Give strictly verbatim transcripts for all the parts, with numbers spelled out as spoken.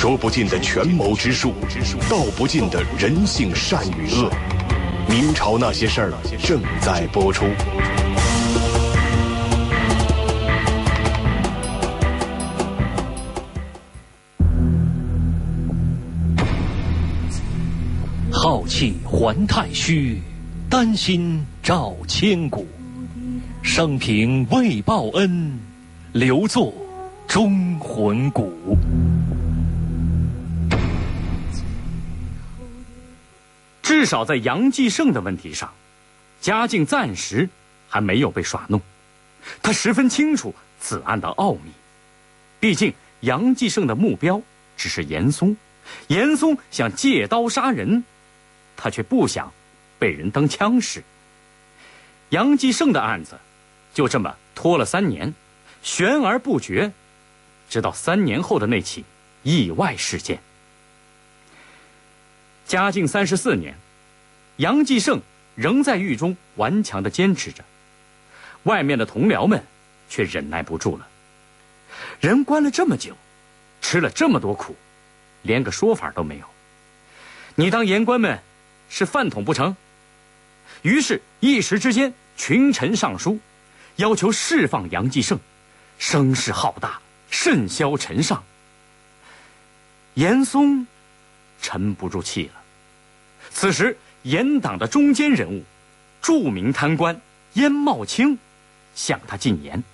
说不尽的权谋之术，道不尽的人性善与恶。明朝那些事儿正在播出。 浩气还太虚，丹心照千古。生平未报恩，留作忠魂骨。 至少在杨继盛的问题上，嘉靖暂时还没有被耍弄。他十分清楚此案的奥秘，毕竟杨继盛的目标只是严嵩，严嵩想借刀杀人，他却不想被人当枪使。杨继盛的案子就这么拖了三年，悬而不决，直到三年后的那起意外事件。嘉靖三十四年，杨继盛仍在狱中顽强地坚持着，外面的同僚们却忍耐不住了。人关了这么久，吃了这么多苦，连个说法都没有，你当言官们是饭桶不成？于是一时之间群臣上书，要求释放杨继盛，声势浩大，甚嚣尘上。严嵩沉不住气了。此时严党的中坚人物，著名贪官燕茂卿向他进言：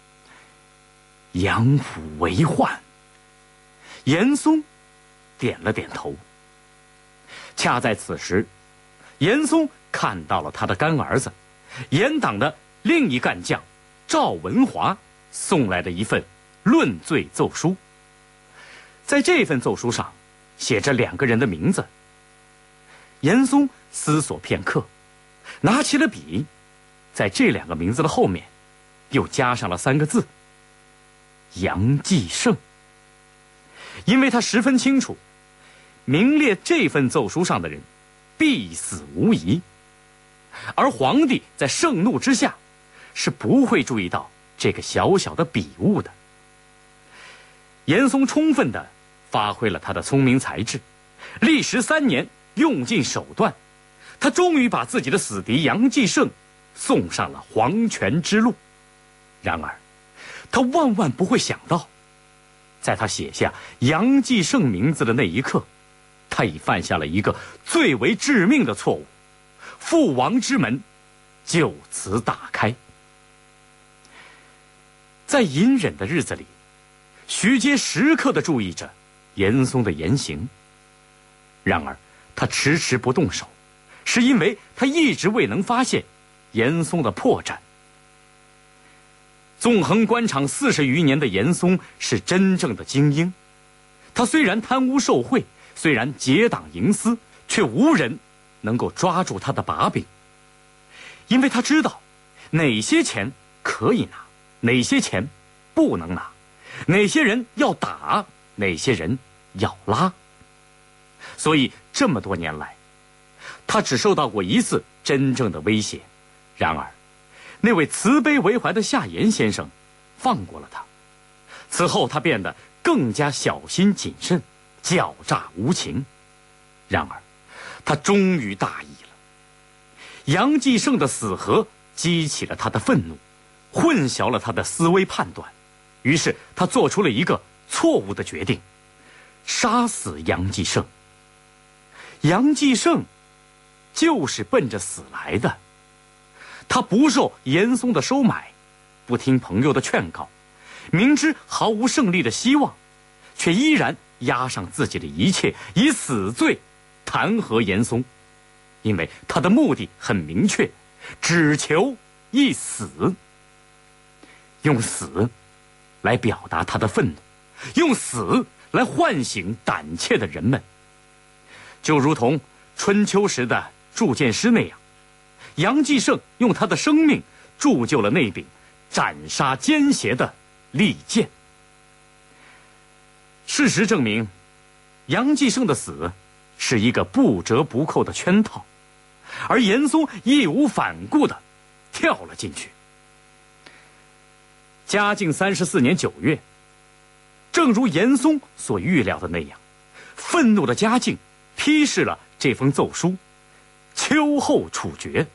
杨府为患。严嵩点了点头。恰在此时，严嵩看到了他的干儿子严党的另一干将赵文华送来的一份论罪奏书。在这份奏书上写着两个人的名字。严嵩思索片刻，拿起了笔，在这两个名字的后面又加上了三个字：杨继盛。因为他十分清楚，名列这份奏书上的人必死无疑，而皇帝在盛怒之下是不会注意到这个小小的笔误的。严嵩充分地发挥了他的聪明才智，历时三年，用尽手段，他终于把自己的死敌杨继盛送上了黄泉之路。然而他万万不会想到，在他写下杨继盛名字的那一刻，他已犯下了一个最为致命的错误，父王之门就此打开。在隐忍的日子里，徐阶时刻地注意着严嵩的言行。然而他迟迟不动手，是因为他一直未能发现严嵩的破绽。纵横官场四十余年的严嵩是真正的精英，他虽然贪污受贿，虽然结党营私，却无人能够抓住他的把柄。因为他知道哪些钱可以拿，哪些钱不能拿，哪些人要打，哪些人要拉。所以这么多年来，他只受到过一次真正的威胁。然而那位慈悲为怀的夏言先生放过了他。此后他变得更加小心谨慎，狡诈无情。然而他终于大意了。杨继盛的死河激起了他的愤怒，混淆了他的思维判断，于是他做出了一个错误的决定，杀死杨继盛。杨继盛就是奔着死来的。他不受严嵩的收买，不听朋友的劝告，明知毫无胜利的希望，却依然押上自己的一切，以死罪弹劾严嵩。因为他的目的很明确，只求一死。用死来表达他的愤怒，用死来唤醒胆怯的人们。就如同春秋时的铸剑师那样，杨继盛用他的生命铸就了那柄斩杀奸邪的利剑。事实证明，杨继盛的死是一个不折不扣的圈套，而严嵩义无反顾地跳了进去。嘉靖三十四年九月，正如严嵩所预料的那样， 愤怒的嘉靖批示了这封奏书，秋后处决。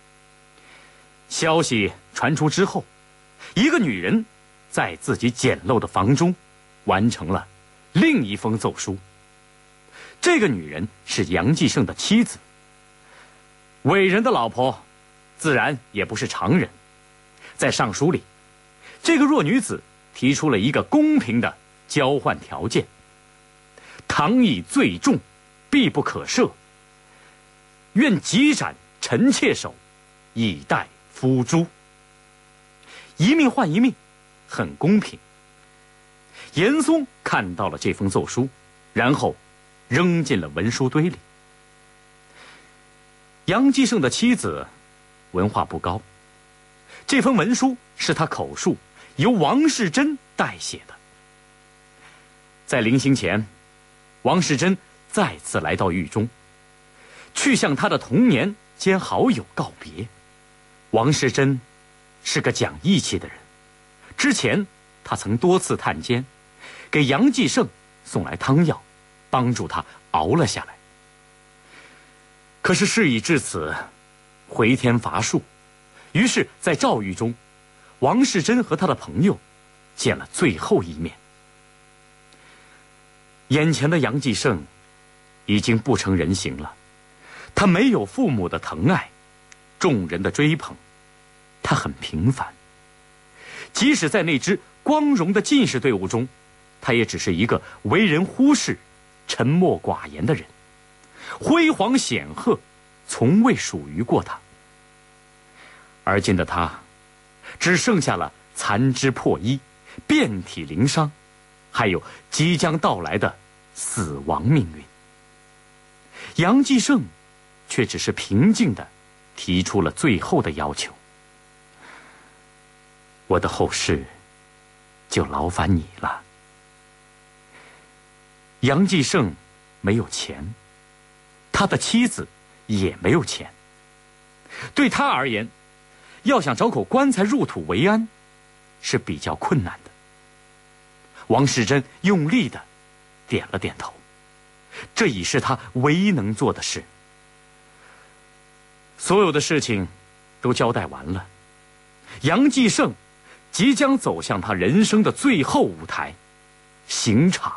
消息传出之后，一个女人在自己简陋的房中完成了另一封奏书。这个女人是杨继盛的妻子。伟人的老婆自然也不是常人，在上书里，这个弱女子提出了一个公平的交换条件：倘以罪重，必不可赦，愿急斩臣妾首，以待夫诛。一命换一命，很公平。严嵩看到了这封奏书，然后扔进了文书堆里。杨继盛的妻子文化不高，这封文书是他口述，由王世贞代写的。在临行前，王世贞再次来到狱中，去向他的童年兼好友告别。王世贞是个讲义气的人，之前他曾多次探监，给杨继盛送来汤药，帮助他熬了下来。可是事已至此，回天乏术，于是在诏狱中，王世贞和他的朋友见了最后一面。眼前的杨继盛已经不成人形了，他没有父母的疼爱，众人的追捧，他很平凡。即使在那支光荣的进士队伍中，他也只是一个为人忽视、沉默寡言的人，辉煌显赫从未属于过他。而今的他只剩下了残肢破衣、遍体鳞伤，还有即将到来的死亡命运。杨继盛却只是平静地提出了最后的要求：我的后事就劳烦你了。杨继盛没有钱，他的妻子也没有钱，对他而言，要想找口棺材入土为安是比较困难的。王世贞用力地点了点头，这已是他唯一能做的事。所有的事情都交代完了，杨继盛即将走向他人生的最后舞台——刑场。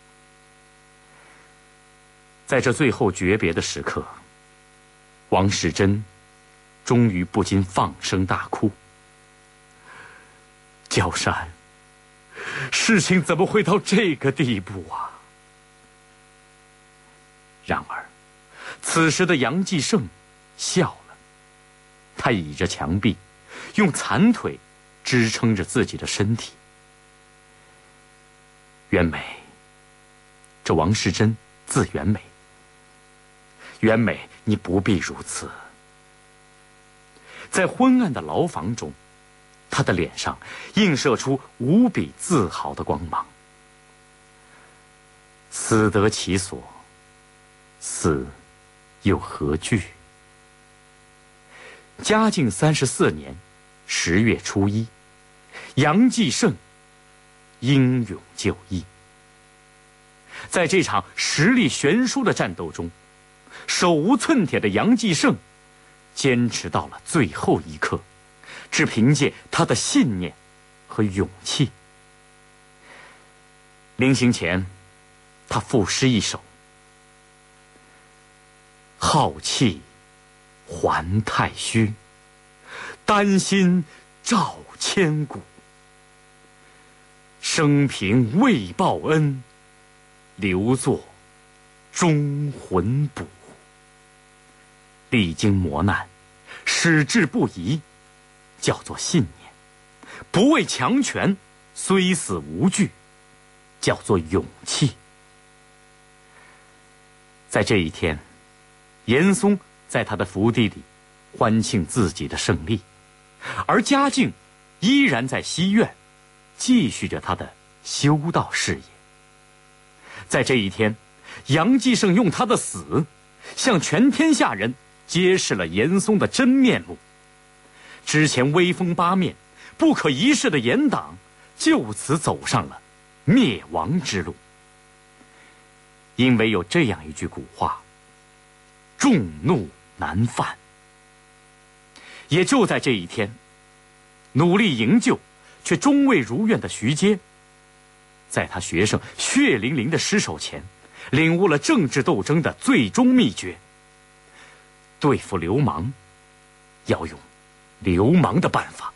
在这最后诀别的时刻，王世贞终于不禁放声大哭：焦山，事情怎么会到这个地步啊？然而此时的杨继盛笑了，他倚着墙壁，用残腿支撑着自己的身体。袁美，这王世贞字袁美，袁美，你不必如此。在昏暗的牢房中，他的脸上映射出无比自豪的光芒。死得其所，死又何惧？嘉靖三十四年十月初一，杨继盛英勇就义。在这场实力悬殊的战斗中，手无寸铁的杨继盛坚持到了最后一刻，只凭借他的信念和勇气。临行前，他赋诗一首：浩气还太虚，丹心照千古。生平未报恩，留作忠魂补。历经磨难，矢志不移，叫做信念；不畏强权，虽死无惧，叫做勇气。在这一天，严嵩在他的府邸里欢庆自己的胜利，而嘉靖依然在西苑继续着他的修道事业。在这一天，杨继盛用他的死向全天下人揭示了严嵩的真面目。之前威风八面、不可一世的严党就此走上了灭亡之路。 因为有这样一句古话：众怒难犯。也就在这一天，努力营救却终未如愿的徐阶，在他学生血淋淋的尸首前，领悟了政治斗争的最终秘诀：对付流氓，要用流氓的办法。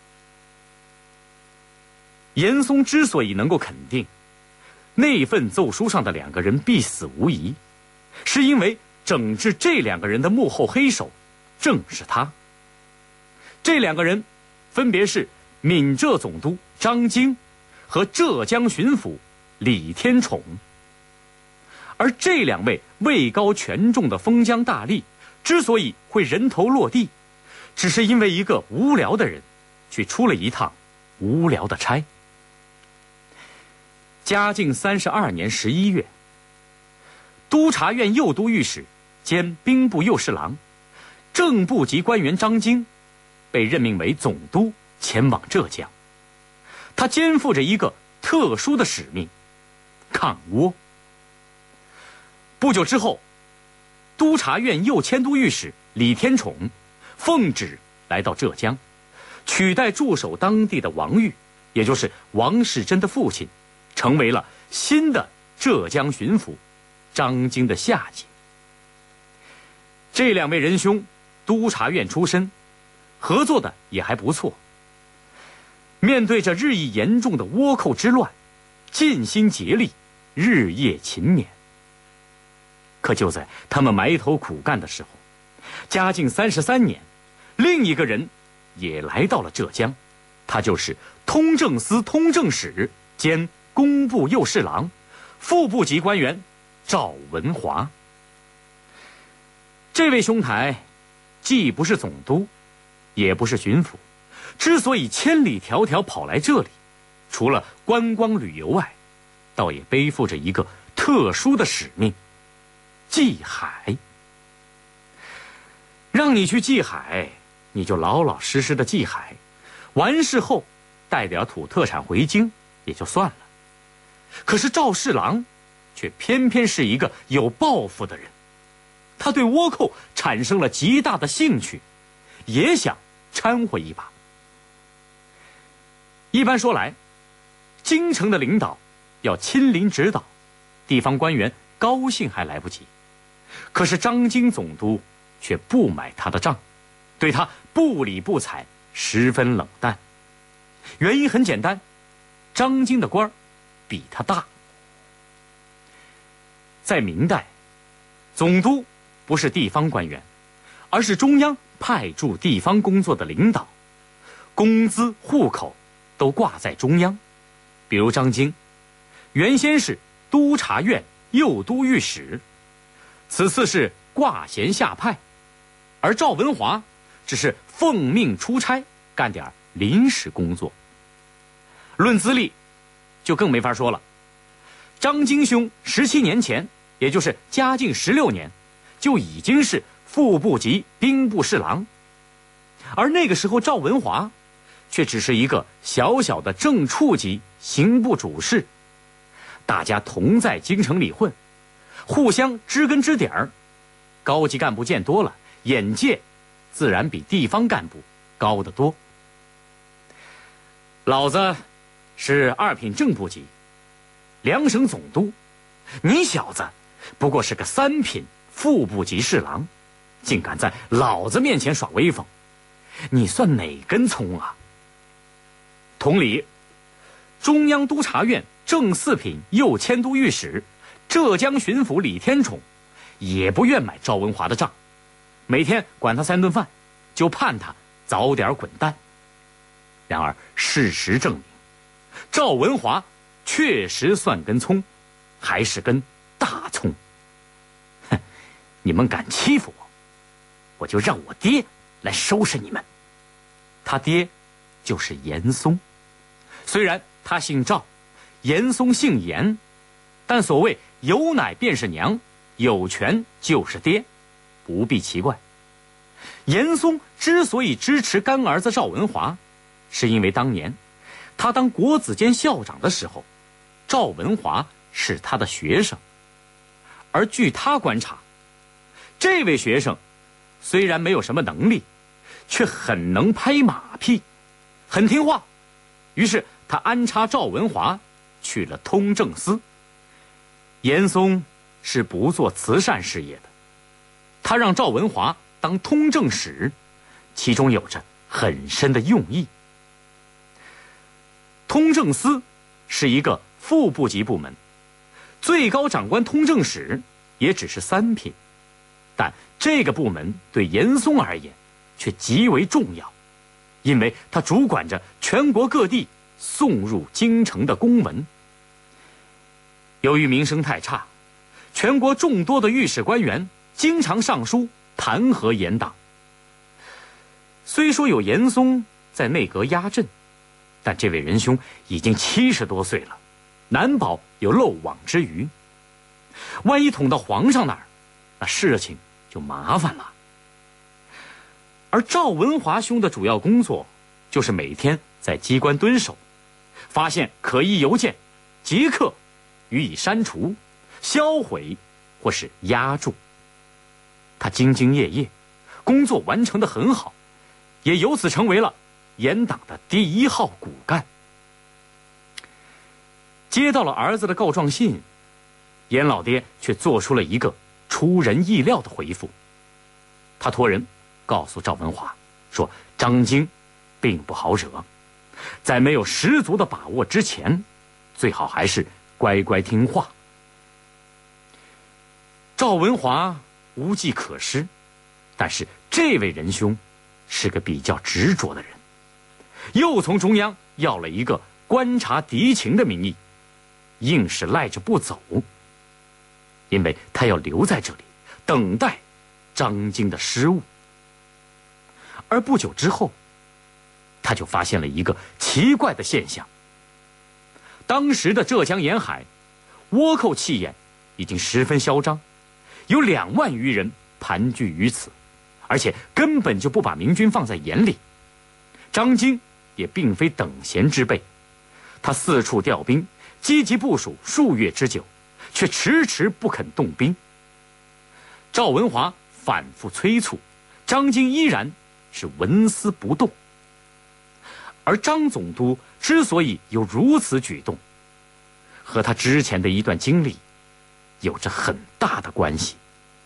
严嵩之所以能够肯定那份奏书上的两个人必死无疑，是因为整治这两个人的幕后黑手正是他。这两个人分别是闽浙总督张经和浙江巡抚李天宠。而这两位位高权重的封疆大吏之所以会人头落地，只是因为一个无聊的人去出了一趟无聊的差。嘉靖三十二年十一月，督察院右都御史兼兵部右侍郎、正部级官员张经被任命为总督，前往浙江。他肩负着一个特殊的使命——抗倭。不久之后，督察院右迁都御史李天宠奉旨来到浙江，取代驻守当地的王玉，也就是王士祯的父亲，成为了新的浙江巡抚张经的下级。这两位仁兄督察院出身，合作的也还不错。面对着日益严重的倭寇之乱，尽心竭力，日夜勤勉。可就在他们埋头苦干的时候，嘉靖三十三年，另一个人也来到了浙江，他就是通政司通政使兼工部右侍郎、副部级官员赵文华。这位兄台既不是总督，也不是巡抚，之所以千里迢迢跑来这里，除了观光旅游外，倒也背负着一个特殊的使命——祭海。让你去祭海，你就老老实实的祭海，完事后带点土特产回京也就算了。可是赵侍郎却偏偏是一个有抱负的人，他对倭寇产生了极大的兴趣，也想掺和一把。一般说来，京城的领导要亲临指导，地方官员高兴还来不及。可是张经总督却不买他的账，对他不理不睬，十分冷淡。原因很简单，张经的官比他大。在明代，总督不是地方官员，而是中央派驻地方工作的领导，工资户口都挂在中央。比如张经原先是督察院右都御史，此次是挂衔下派，而赵文华只是奉命出差，干点临时工作。论资历就更没法说了，张经兄十七年前，也就是嘉靖十六年，就已经是副部级兵部侍郎，而那个时候赵文华却只是一个小小的正处级刑部主事。大家同在京城里混，互相知根知底儿，高级干部见多了，眼界自然比地方干部高得多。老子是二品正部级，两省总督，你小子不过是个三品副部级侍郎，竟敢在老子面前耍威风，你算哪根葱啊？同理，中央督察院正四品右迁都御史、浙江巡抚李天宠也不愿买赵文华的账，每天管他三顿饭，就盼他早点滚蛋。然而事实证明，赵文华确实算根葱，还是根大葱。哼，你们敢欺负我，我就让我爹来收拾你们。他爹就是严嵩，虽然他姓赵，严嵩姓严，但所谓有奶便是娘，有权就是爹，不必奇怪。严嵩之所以支持干儿子赵文华，是因为当年他当国子监校长的时候，赵文华是他的学生。 而据他观察，这位学生虽然没有什么能力，却很能拍马屁，很听话。于是他安插赵文华去了通政司。严嵩是不做慈善事业的，他让赵文华当通政使，其中有着很深的用意。通政司是一个副部级部门，最高长官通政使也只是三品，但这个部门对严嵩而言却极为重要，因为他主管着全国各地送入京城的公文。由于名声太差，全国众多的御史官员经常上书弹劾严党。虽说有严嵩在内阁压阵，但这位仁兄已经七十多岁了，难保有漏网之鱼。万一捅到皇上那儿，那事情就麻烦了。而赵文华兄的主要工作就是每天在机关蹲守，发现可疑邮件，即刻予以删除、销毁或是压住。他兢兢业业，工作完成得很好，也由此成为了严党的第一号骨干。接到了儿子的告状信，严老爹却做出了一个出人意料的回复。他托人告诉赵文华说，张京并不好惹，在没有十足的把握之前，最好还是乖乖听话。赵文华无计可施，但是这位仁兄是个比较执着的人，又从中央要了一个观察敌情的名义，硬是赖着不走，因为他要留在这里等待张京的失误。而不久之后，他就发现了一个奇怪的现象。当时的浙江沿海，倭寇气焰已经十分嚣张，有两万余人盘踞于此，而且根本就不把明军放在眼里。张京也并非等闲之辈，他四处调兵，积极部署数月之久，却迟迟不肯动兵。赵文华反复催促，张京依然是纹丝不动。而张总督之所以有如此举动，和他之前的一段经历有着很大的关系。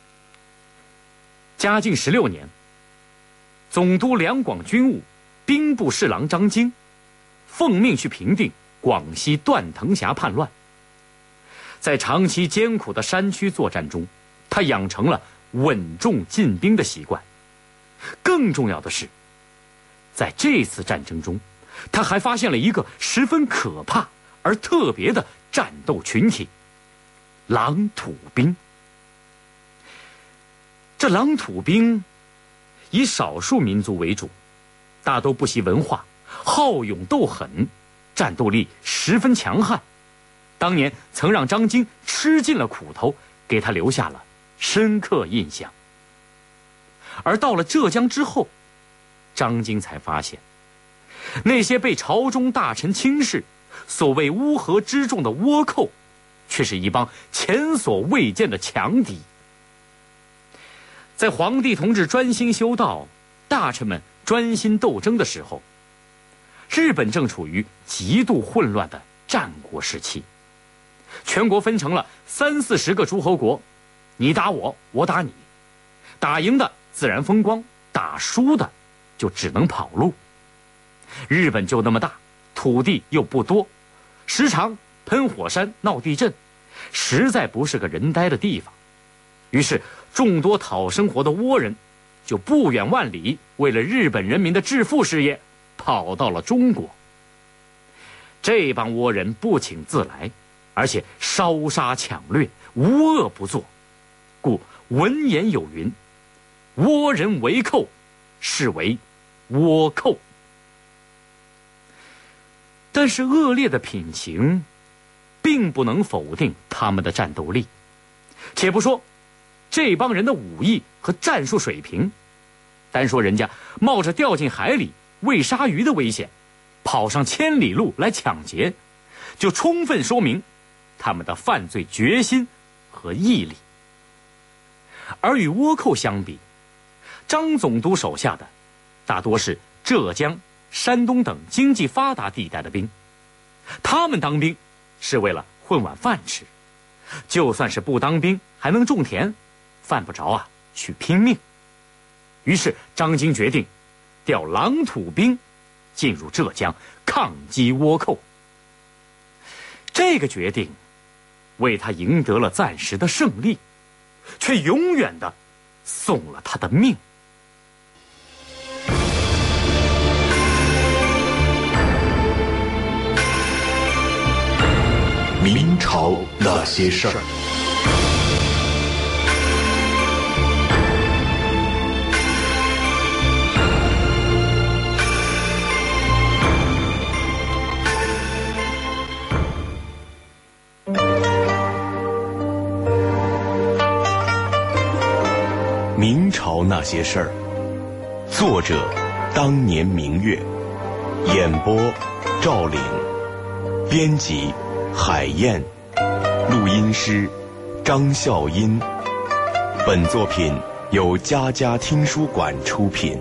嘉靖十六年，总督两广军务兵部侍郎张京奉命去平定广西断藤峡叛乱。在长期艰苦的山区作战中，他养成了稳重进兵的习惯。更重要的是，在这次战争中，他还发现了一个十分可怕而特别的战斗群体——狼土兵。这狼土兵以少数民族为主，大都不习文化，好勇斗狠，战斗力十分强悍。当年曾让张京吃尽了苦头，给他留下了深刻印象。而到了浙江之后，张京才发现，那些被朝中大臣轻视、所谓乌合之众的倭寇，却是一帮前所未见的强敌。在皇帝同志专心修道，大臣们专心斗争的时候，日本正处于极度混乱的战国时期，全国分成了三四十个诸侯国，你打我，我打你，打赢的自然风光，打输的就只能跑路。日本就那么大，土地又不多，时常喷火山、闹地震，实在不是个人待的地方。于是众多讨生活的倭人就不远万里，为了日本人民的致富事业，跑到了中国。这帮倭人不请自来，而且烧杀抢掠，无恶不作，故文言有云：倭人为寇，是为倭寇。但是恶劣的品行并不能否定他们的战斗力。且不说这帮人的武艺和战术水平，单说人家冒着掉进海里喂鲨鱼的危险，跑上千里路来抢劫，就充分说明他们的犯罪决心和毅力。 而与倭寇相比，张总督手下的大多是浙江、山东等经济发达地带的兵，他们当兵是为了混碗饭吃，就算是不当兵还能种田，犯不着啊去拼命。于是张经决定调狼土兵进入浙江抗击倭寇。这个决定为他赢得了暂时的胜利，却永远的送了他的命。 明朝那些事儿。明朝那些事儿，作者当年明月，演播赵岭，编辑海燕，录音师张笑音。本作品由佳佳听书馆出品。